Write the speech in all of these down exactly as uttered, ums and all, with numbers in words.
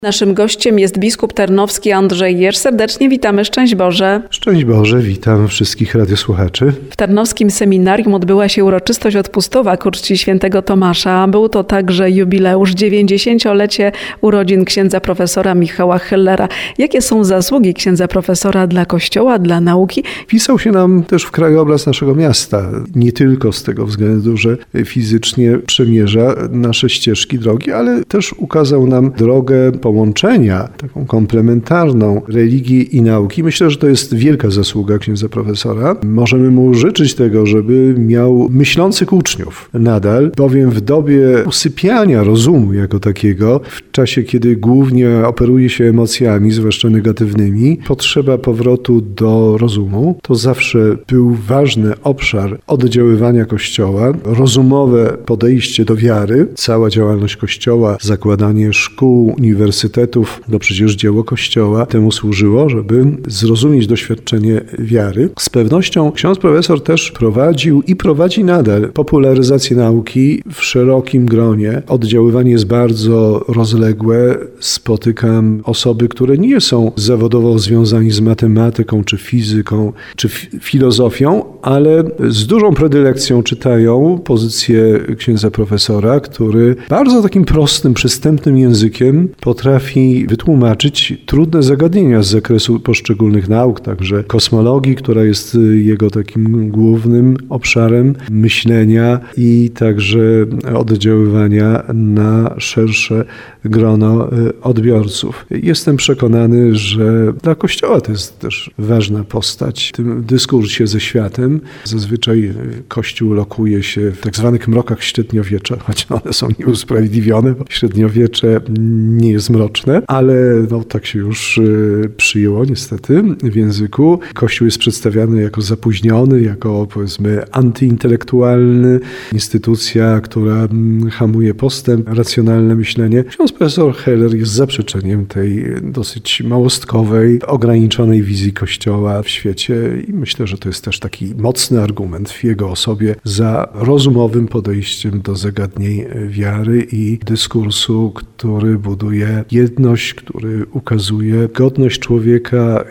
Naszym gościem jest biskup tarnowski Andrzej Jerz. Serdecznie witamy. Szczęść Boże. Szczęść Boże, witam wszystkich radiosłuchaczy. W Tarnowskim Seminarium odbyła się uroczystość odpustowa ku czci świętego Tomasza. Był to także jubileusz, dziewięćdziesięciolecie urodzin księdza profesora Michała Hellera. Jakie są zasługi księdza profesora dla Kościoła, dla nauki? Wpisał się nam też w krajobraz naszego miasta. Nie tylko z tego względu, że fizycznie przemierza nasze ścieżki drogi, ale też ukazał nam drogę połączenia, taką komplementarną religii i nauki. Myślę, że to jest wielka zasługa księdza profesora. Możemy mu życzyć tego, żeby miał myślących uczniów nadal, bowiem w dobie usypiania rozumu jako takiego, w czasie, kiedy głównie operuje się emocjami, zwłaszcza negatywnymi, potrzeba powrotu do rozumu. To zawsze był ważny obszar oddziaływania Kościoła, rozumowe podejście do wiary, cała działalność Kościoła, zakładanie szkół, uniwersytetów, to przecież dzieło Kościoła temu służyło, żeby zrozumieć doświadczenie wiary. Z pewnością ksiądz profesor też prowadził i prowadzi nadal popularyzację nauki w szerokim gronie. Oddziaływanie jest bardzo rozległe. Spotykam osoby, które nie są zawodowo związani z matematyką, czy fizyką, czy filozofią, ale z dużą predylekcją czytają pozycję księdza profesora, który bardzo takim prostym, przystępnym językiem potrafi wytłumaczyć trudne zagadnienia z zakresu poszczególnych nauk, także kosmologii, która jest jego takim głównym obszarem myślenia i także oddziaływania na szersze grono odbiorców. Jestem przekonany, że dla Kościoła to jest też ważna postać w tym dyskursie ze światem. Zazwyczaj Kościół lokuje się w tak zwanych mrokach średniowiecza, choć one są nieusprawiedliwione, bo średniowiecze nie jest mroczne, ale no, tak się już przyjęło niestety w języku. Kościół jest przedstawiany jako zapóźniony, jako powiedzmy antyintelektualny, instytucja, która hamuje postęp, racjonalne myślenie. Ksiądz profesor Heller jest zaprzeczeniem tej dosyć małostkowej, ograniczonej wizji Kościoła w świecie i myślę, że to jest też taki mocny argument w jego osobie za rozumowym podejściem do zagadnień wiary i dyskursu, który buduje jedność, który ukazuje godność człowieka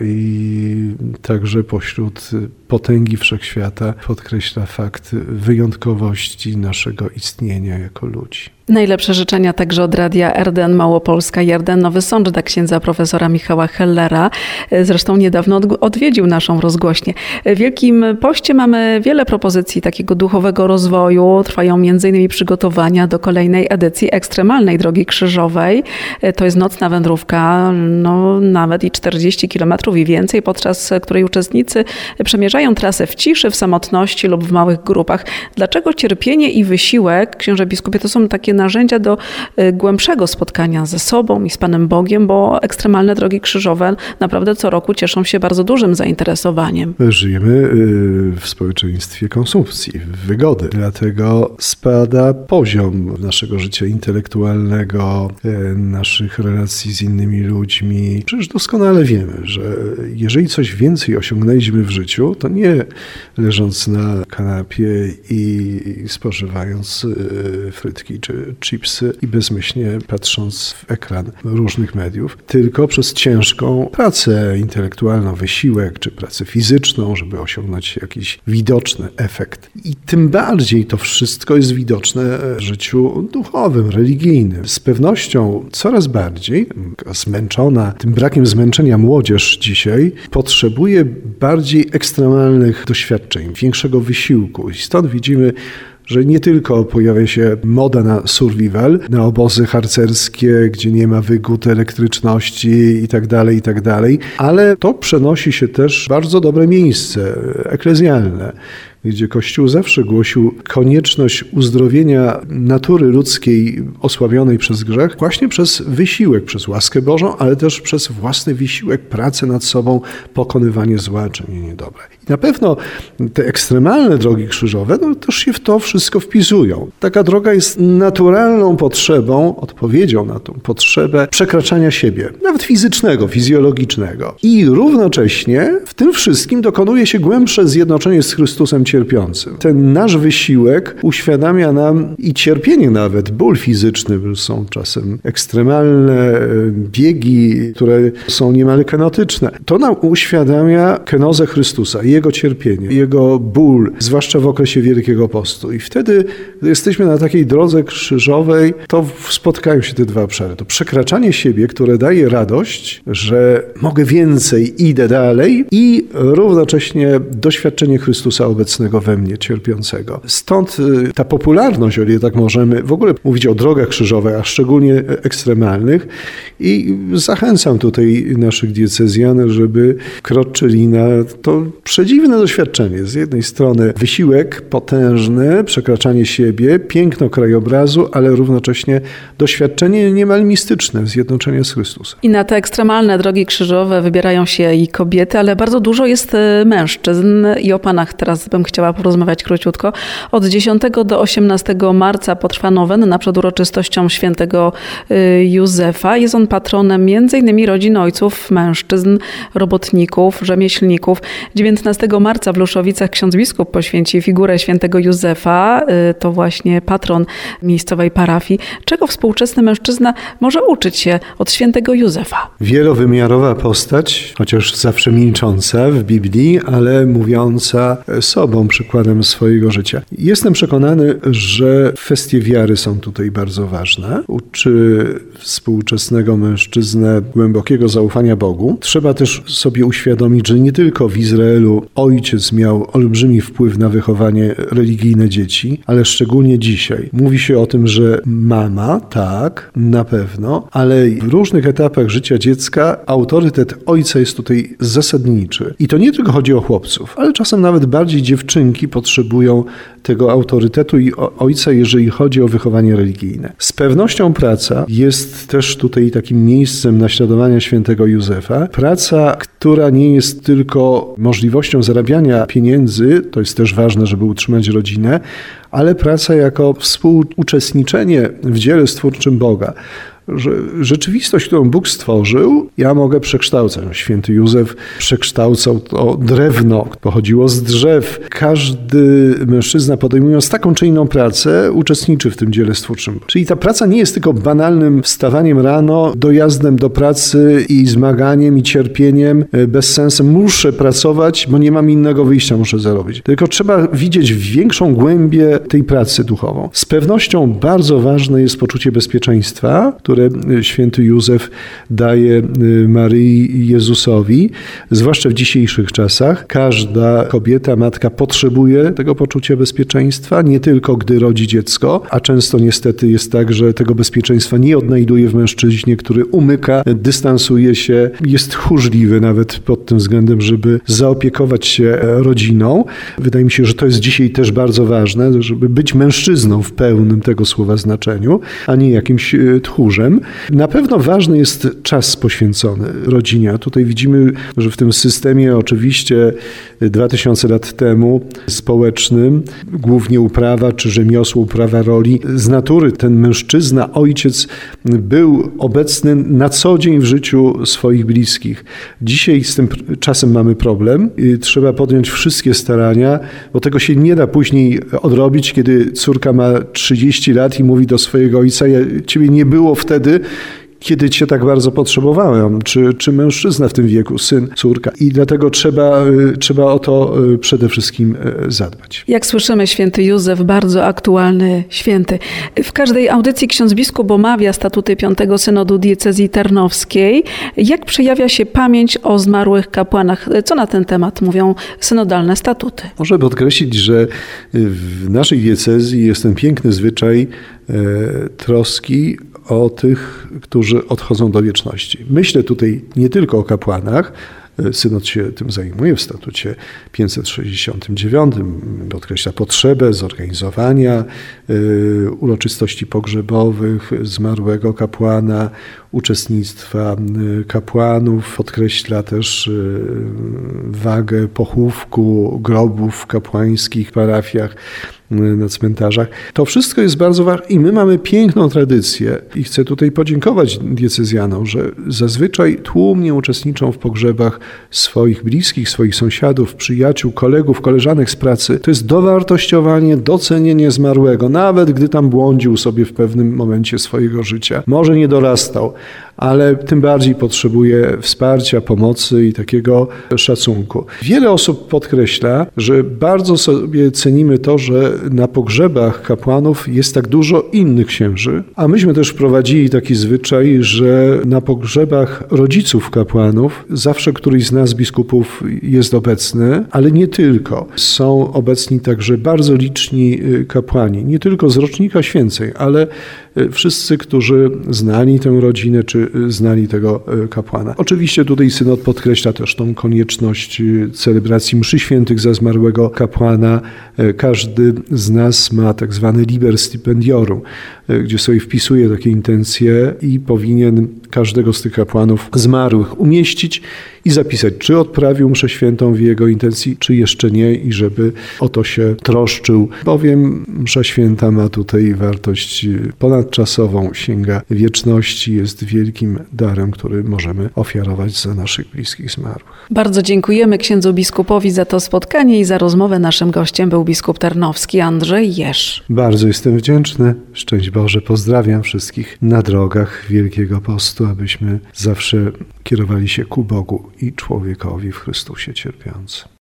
i także pośród potęgi wszechświata podkreśla fakt wyjątkowości naszego istnienia jako ludzi. Najlepsze życzenia także od Radia R D N Małopolska i R D N Nowy Sącz dla księdza profesora Michała Hellera. Zresztą niedawno odwiedził naszą rozgłośnię. W Wielkim Poście mamy wiele propozycji takiego duchowego rozwoju. Trwają między innymi przygotowania do kolejnej edycji ekstremalnej Drogi Krzyżowej. To jest nocna wędrówka, no nawet i czterdzieści kilometrów i więcej, podczas której uczestnicy przemierzają trasę w ciszy, w samotności lub w małych grupach. Dlaczego cierpienie i wysiłek, księże biskupie, to są takie narzędzia do głębszego spotkania ze sobą i z Panem Bogiem, bo ekstremalne drogi krzyżowe naprawdę co roku cieszą się bardzo dużym zainteresowaniem. Żyjemy w społeczeństwie konsumpcji, wygody. Dlatego spada poziom naszego życia intelektualnego, naszych relacji z innymi ludźmi. Przecież doskonale wiemy, że jeżeli coś więcej osiągnęliśmy w życiu, to nie leżąc na kanapie i spożywając frytki czy chipsy i bezmyślnie patrząc w ekran różnych mediów, tylko przez ciężką pracę intelektualną, wysiłek czy pracę fizyczną, żeby osiągnąć jakiś widoczny efekt. I tym bardziej to wszystko jest widoczne w życiu duchowym, religijnym. Z pewnością coraz bardziej zmęczona tym brakiem zmęczenia młodzież dzisiaj potrzebuje bardziej ekstremalnych doświadczeń, większego wysiłku. I stąd widzimy, że nie tylko pojawia się moda na survival, na obozy harcerskie, gdzie nie ma wygód, elektryczności i tak dalej, i tak dalej, ale to przenosi się też w bardzo dobre miejsce eklezjalne, gdzie Kościół zawsze głosił konieczność uzdrowienia natury ludzkiej osłabionej przez grzech właśnie przez wysiłek, przez łaskę Bożą, ale też przez własny wysiłek, pracę nad sobą, pokonywanie zła, czynienie dobra. I Na pewno te ekstremalne drogi krzyżowe no, też się w to wszystko wpisują. Taka droga jest naturalną potrzebą, odpowiedzią na tą potrzebę przekraczania siebie, nawet fizycznego, fizjologicznego. I równocześnie w tym wszystkim dokonuje się głębsze zjednoczenie z Chrystusem cierpiącym. Ten nasz wysiłek uświadamia nam i cierpienie nawet, ból fizyczny, są czasem ekstremalne biegi, które są niemal kenotyczne. To nam uświadamia kenozę Chrystusa, Jego cierpienie, Jego ból, zwłaszcza w okresie Wielkiego Postu. I wtedy, gdy jesteśmy na takiej drodze krzyżowej, to spotkają się te dwa obszary. To przekraczanie siebie, które daje radość, że mogę więcej, idę dalej i równocześnie doświadczenie Chrystusa obecnego we mnie, cierpiącego. Stąd ta popularność, o ile tak możemy, w ogóle mówić o drogach krzyżowych, a szczególnie ekstremalnych. I zachęcam tutaj naszych diecezjan, żeby kroczyli na to przedziwne doświadczenie. Z jednej strony wysiłek potężny, przekraczanie siebie, piękno krajobrazu, ale równocześnie doświadczenie niemal mistyczne, zjednoczenia z Chrystusem. I na te ekstremalne drogi krzyżowe wybierają się i kobiety, ale bardzo dużo jest mężczyzn i o panach teraz bym chciała porozmawiać króciutko. Od dziesiątego do osiemnastego marca potrwa nowenna przed uroczystością świętego Józefa. Jest on patronem między innymi rodzin ojców, mężczyzn, robotników, rzemieślników. dziewiętnastego marca w Luszowicach ksiądz biskup poświęci figurę świętego Józefa, to właśnie patron miejscowej parafii. Czego współczesny mężczyzna może uczyć się od świętego Józefa? Wielowymiarowa postać, chociaż zawsze milcząca w Biblii, ale mówiąca sobą, przykładem swojego życia. Jestem przekonany, że kwestie wiary są tutaj bardzo ważne. Uczy współczesnego mężczyznę głębokiego zaufania Bogu. Trzeba też sobie uświadomić, że nie tylko w Izraelu ojciec miał olbrzymi wpływ na wychowanie religijne dzieci, ale szczególnie dzisiaj. Mówi się o tym, że mama, tak, na pewno, ale w różnych etapach życia dziecka autorytet ojca jest tutaj zasadniczy. I to nie tylko chodzi o chłopców, ale czasem nawet bardziej dziewczynki potrzebują tego autorytetu i ojca, jeżeli chodzi o wychowanie religijne. Z pewnością praca jest też tutaj takim miejscem naśladowania świętego Józefa. Praca, która nie jest tylko możliwością zarabiania pieniędzy, to jest też ważne, żeby utrzymać rodzinę, ale praca jako współuczestniczenie w dziele stwórczym Boga. Że rzeczywistość, którą Bóg stworzył, ja mogę przekształcać. Święty Józef przekształcał to drewno, pochodziło z drzew. Każdy mężczyzna, podejmując taką czy inną pracę, uczestniczy w tym dziele stwórczym. Czyli ta praca nie jest tylko banalnym wstawaniem rano, dojazdem do pracy i zmaganiem i cierpieniem, bez sensu. Muszę pracować, bo nie mam innego wyjścia, muszę zarobić. Tylko trzeba widzieć większą głębię tej pracy duchową. Z pewnością bardzo ważne jest poczucie bezpieczeństwa, które święty Józef daje Maryi i Jezusowi, zwłaszcza w dzisiejszych czasach. Każda kobieta, matka potrzebuje tego poczucia bezpieczeństwa, nie tylko gdy rodzi dziecko, a często niestety jest tak, że tego bezpieczeństwa nie odnajduje w mężczyźnie, który umyka, dystansuje się, jest tchórzliwy nawet pod tym względem, żeby zaopiekować się rodziną. Wydaje mi się, że to jest dzisiaj też bardzo ważne, żeby być mężczyzną w pełnym tego słowa znaczeniu, a nie jakimś tchórzem. Na pewno ważny jest czas poświęcony rodzinie. Tutaj widzimy, że w tym systemie oczywiście dwa tysiące lat temu społecznym, głównie uprawa czy rzemiosło, uprawa roli, z natury ten mężczyzna, ojciec był obecny na co dzień w życiu swoich bliskich. Dzisiaj z tym czasem mamy problem i trzeba podjąć wszystkie starania, bo tego się nie da później odrobić, kiedy córka ma trzydzieści lat i mówi do swojego ojca: ja, ciebie nie było wtedy, kiedy cię tak bardzo potrzebowałem, czy, czy mężczyzna w tym wieku, syn, córka. I dlatego trzeba, trzeba o to przede wszystkim zadbać. Jak słyszymy, święty Józef, bardzo aktualny święty. W każdej audycji ksiądz biskup omawia statuty piątego synodu diecezji tarnowskiej. Jak przejawia się pamięć o zmarłych kapłanach? Co na ten temat mówią synodalne statuty? Może podkreślić, że w naszej diecezji jest ten piękny zwyczaj e, troski o tych, którzy odchodzą do wieczności. Myślę tutaj nie tylko o kapłanach. Synod się tym zajmuje w statucie pięćset sześćdziesiątym dziewiątym. Podkreśla potrzebę zorganizowania y, uroczystości pogrzebowych zmarłego kapłana, uczestnictwa y, kapłanów. Podkreśla też y, wagę pochówku grobów w kapłańskich parafiach, na cmentarzach. To wszystko jest bardzo ważne i my mamy piękną tradycję i chcę tutaj podziękować diecezjanom, że zazwyczaj tłumnie uczestniczą w pogrzebach swoich bliskich, swoich sąsiadów, przyjaciół, kolegów, koleżanek z pracy. To jest dowartościowanie, docenienie zmarłego, nawet gdy tam błądził sobie w pewnym momencie swojego życia. Może nie dorastał, ale tym bardziej potrzebuje wsparcia, pomocy i takiego szacunku. Wiele osób podkreśla, że bardzo sobie cenimy to, że na pogrzebach kapłanów jest tak dużo innych księży, a myśmy też wprowadzili taki zwyczaj, że na pogrzebach rodziców kapłanów zawsze któryś z nas biskupów jest obecny, ale nie tylko. Są obecni także bardzo liczni kapłani, nie tylko z rocznika święceń, ale wszyscy, którzy znali tę rodzinę, czy znali tego kapłana. Oczywiście tutaj synod podkreśla też tą konieczność celebracji mszy świętych za zmarłego kapłana. Każdy z nas ma tak zwane liber stipendiorum, gdzie sobie wpisuje takie intencje i powinien każdego z tych kapłanów zmarłych umieścić i zapisać, czy odprawił mszę świętą w jego intencji, czy jeszcze nie i żeby o to się troszczył, bowiem msza święta ma tutaj wartość ponadczasową, sięga wieczności, jest wielkim darem, który możemy ofiarować za naszych bliskich zmarłych. Bardzo dziękujemy księdzu biskupowi za to spotkanie i za rozmowę. Naszym gościem był biskup tarnowski Andrzej Jerz. Bardzo jestem wdzięczny. Szczęść Boże, pozdrawiam wszystkich na drogach Wielkiego Postu, abyśmy zawsze kierowali się ku Bogu i człowiekowi w Chrystusie cierpiącym.